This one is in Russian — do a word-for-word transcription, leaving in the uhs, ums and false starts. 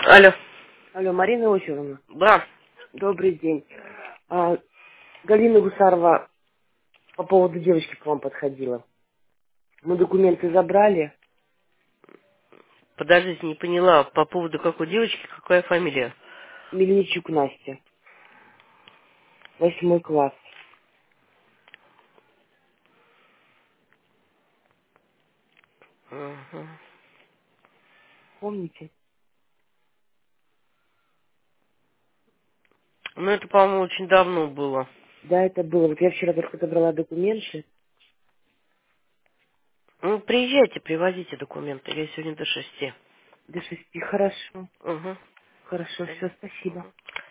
Алло. Алло, Марина Иосифовна. Да. Добрый день. А, Галина Гусарова по поводу девочки к вам подходила. Мы документы забрали. Подождите, не поняла. По поводу какой девочки, какая фамилия? Мельничук Настя. Восьмой класс. Угу. Помните? Ну, это, по-моему, очень давно было. Да, это было. Вот я вчера только забрала документы. Ну, приезжайте, привозите документы. Я сегодня до шести. До шести. Хорошо. Угу. Хорошо, все, спасибо.